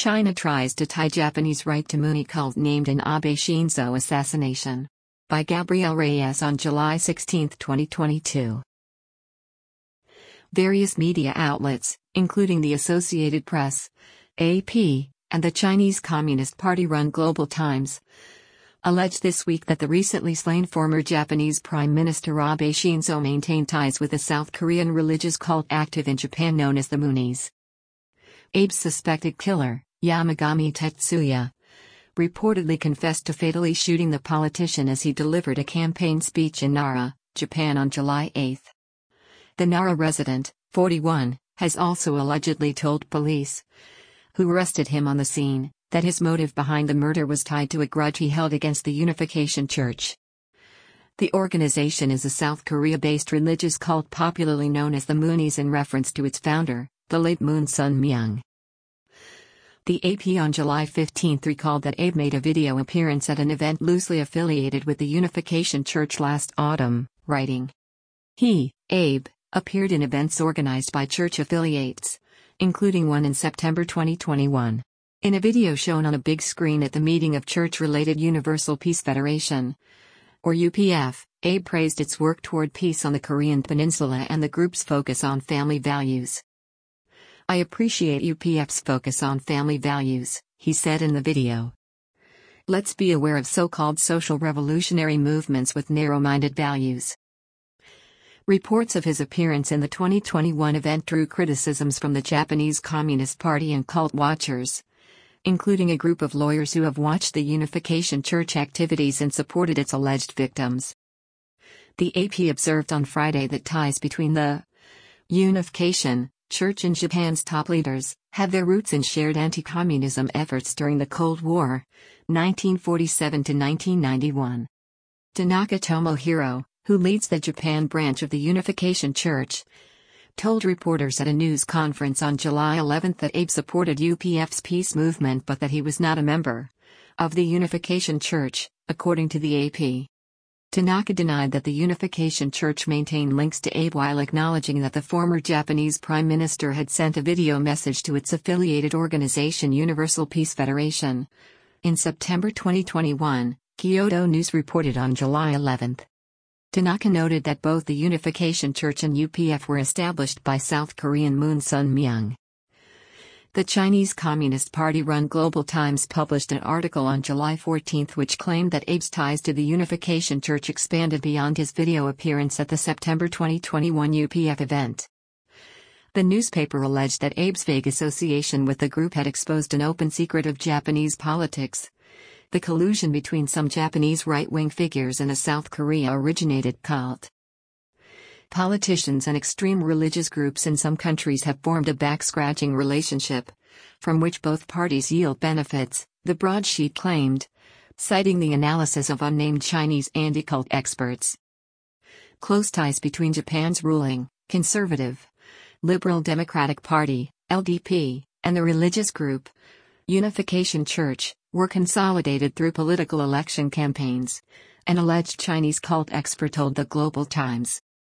China tries to tie Japanese right to Moonie cult named in Abe Shinzo assassination. By Gabriel Reyes on July 16, 2022. Various media outlets, including the Associated Press, AP, and the Chinese Communist Party-run Global Times, alleged this week that the recently slain former Japanese Prime Minister Abe Shinzo maintained ties with a South Korean religious cult active in Japan known as the Moonies. Abe's suspected killer, Yamagami Tetsuya, reportedly confessed to fatally shooting the politician as he delivered a campaign speech in Nara, Japan on July 8. The Nara resident, 41, has also allegedly told police, who arrested him on the scene, that his motive behind the murder was tied to a grudge he held against the Unification Church. The organization is a South Korea-based religious cult popularly known as the Moonies in reference to its founder, the late Moon Sun-myung. The AP on July 15 recalled that Abe made a video appearance at an event loosely affiliated with the Unification Church last autumn, writing, "He, Abe, appeared in events organized by church affiliates, including one in September 2021. In a video shown on a big screen at the meeting of church-related Universal Peace Federation, or UPF, Abe praised its work toward peace on the Korean peninsula and the group's focus on family values. I appreciate UPF's focus on family values," he said in the video. "Let's be aware of so-called social revolutionary movements with narrow-minded values." Reports of his appearance in the 2021 event drew criticisms from the Japanese Communist Party and cult watchers, including a group of lawyers who have watched the Unification Church activities and supported its alleged victims. The AP observed on Friday that ties between the Unification Church and Japan's top leaders have their roots in shared anti-communism efforts during the Cold War, 1947 to 1991. Tanaka Tomohiro, who leads the Japan branch of the Unification Church, told reporters at a news conference on July 11 that Abe supported UPF's peace movement but that he was not a member of the Unification Church, according to the AP. Tanaka denied that the Unification Church maintained links to Abe while acknowledging that the former Japanese Prime Minister had sent a video message to its affiliated organization Universal Peace Federation. In September 2021, Kyodo News reported on July 11. Tanaka noted that both the Unification Church and UPF were established by South Korean Moon Sun-myung. The Chinese Communist Party-run Global Times published an article on July 14 which claimed that Abe's ties to the Unification Church expanded beyond his video appearance at the September 2021 UPF event. The newspaper alleged that Abe's vague association with the group had exposed an open secret of Japanese politics: the collusion between some Japanese right-wing figures and a South Korea-originated cult. Politicians and extreme religious groups in some countries have formed a back-scratching relationship, from which both parties yield benefits, the broadsheet claimed, citing the analysis of unnamed Chinese anti-cult experts. Close ties between Japan's ruling, conservative, Liberal Democratic Party, LDP, and the religious group, Unification Church, were consolidated through political election campaigns, an alleged Chinese cult expert told the Global Times.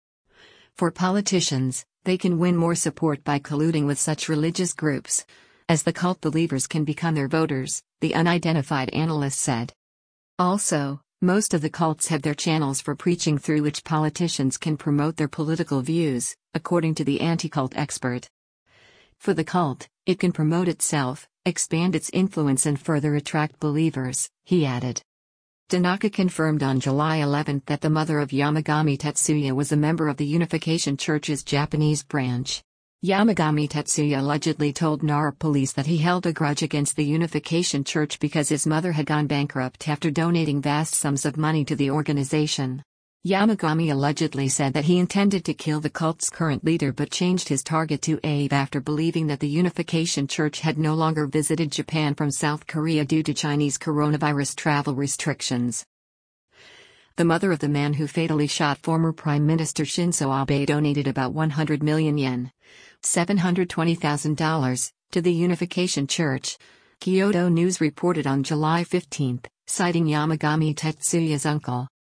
For politicians, they can win more support by colluding with such religious groups, as the cult believers can become their voters, the unidentified analyst said. Also, most of the cults have their channels for preaching through which politicians can promote their political views, according to the anti-cult expert. For the cult, it can promote itself, expand its influence and further attract believers, he added. Tanaka confirmed on July 11 that the mother of Yamagami Tetsuya was a member of the Unification Church's Japanese branch. Yamagami Tetsuya allegedly told Nara police that he held a grudge against the Unification Church because his mother had gone bankrupt after donating vast sums of money to the organization. Yamagami allegedly said that he intended to kill the cult's current leader but changed his target to Abe after believing that the Unification Church had no longer visited Japan from South Korea due to Chinese coronavirus travel restrictions. The mother of the man who fatally shot former Prime Minister Shinzo Abe donated about 100 million yen, $720,000, to the Unification Church, Kyodo News reported on July 15, citing Yamagami Tetsuya's uncle.